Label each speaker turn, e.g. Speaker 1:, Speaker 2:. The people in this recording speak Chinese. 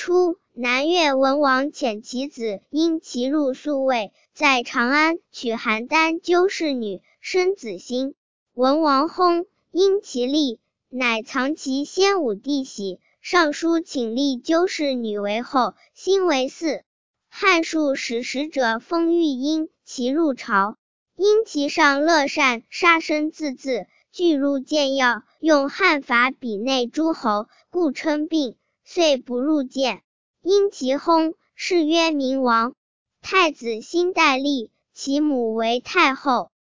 Speaker 1: 初，南越文王遣其子婴齐入宿卫，在长安娶邯郸纠氏女，生子兴。文王薨，婴齐立，乃藏其先武弟喜，上书请立纠氏女为后，兴为嗣。汉书使使者封御婴齐入朝，婴齐上乐善，杀生自恣，具入谏要，用汉法比内诸侯，故称病，遂不入谏。婴齐薨，谥曰明王。太子兴代立，其母为太后。